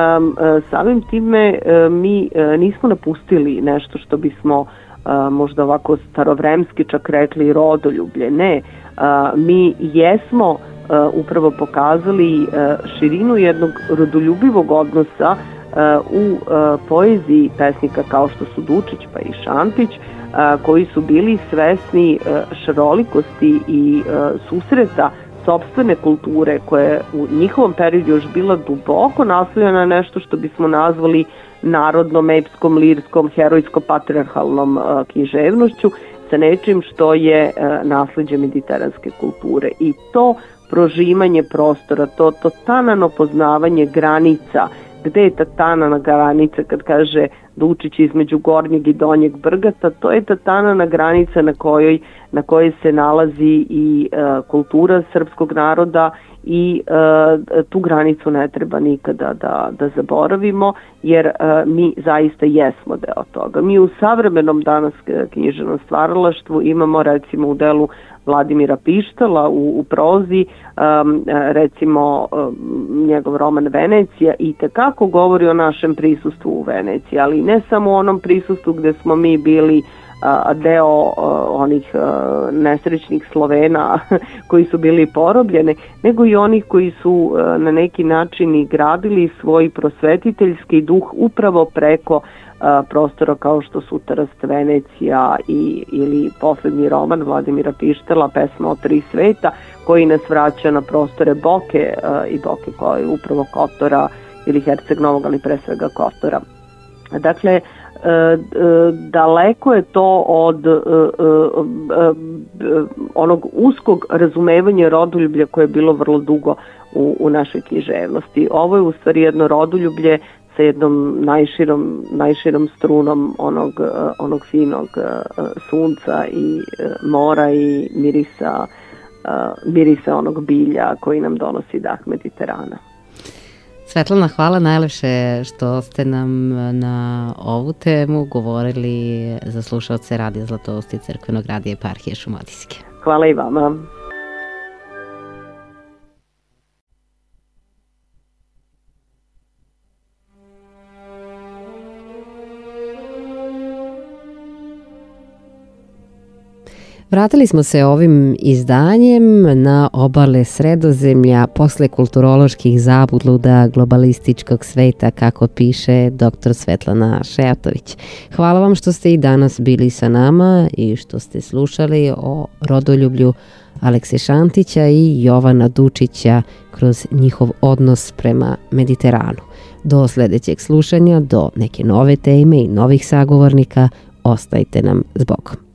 samim time mi nismo napustili nešto što bismo možda ovako starovremski čak rekli rodoljublje. Ne, mi jesmo upravo pokazali širinu jednog rodoljubivog odnosa u poeziji pesnika kao što su Dučić pa i Šantić, koji su bili svesni šarolikosti i susreta sopstvene kulture koja je u njihovom periodu još bila duboko naslonjena na nešto što bismo nazvali narodnom, epskom, lirskom, herojsko-patriarhalnom književnošću sa nečim što je nasleđe mediteranske kulture. I to prožimanje prostora, to tanano poznavanje granica, gde je ta tanana granica kad kaže Dučić između gornjeg i donjeg Brgata, to je ta tanana granica na kojoj se nalazi i kultura srpskog naroda i tu granicu ne treba nikada da zaboravimo, jer mi zaista jesmo deo toga. Mi u savremenom danas književnom stvaralaštvu imamo recimo u delu Vladimira Pištala u prozi, recimo njegov roman Venecija i tekako govori o našem prisustvu u Veneciji, ali ne samo o onom prisustvu gde smo mi bili deo onih nesrećnih Slovena koji su bili porobljeni, nego i onih koji su na neki način i gradili svoj prosvetiteljski duh upravo preko prostora kao što su Trst, Venecija ili poslednji roman Vladimira Pištela, Pesma o tri sveta, koji nas vraća na prostore Boke i Boke koja je upravo Kotora ili Herceg Novog, ali pre svega Kotora. Dakle, daleko je to od onog uskog razumevanja rodoljublja koje je bilo vrlo dugo u našoj književnosti. Ovo je u stvari jedno rodoljublje sa jednom najširom strunom onog finog sunca i mora i mirisa onog bilja koji nam donosi dah Mediterana. Svetlana, hvala najlepše što ste nam na ovu temu govorili za slušaoce Radija Zlatoust i Crkvenog radija Eparhije Šumadijske. Hvala i vama. Vratili smo se ovim izdanjem na obale Sredozemlja posle kulturoloških zabluda globalističkog sveta, kako piše dr. Svetlana Šejatović. Hvala vam što ste i danas bili sa nama i što ste slušali o rodoljublju Alekse Šantića i Jovana Dučića kroz njihov odnos prema Mediteranu. Do sledećeg slušanja, do neke nove teme i novih sagovornika, ostajte nam s Bogom.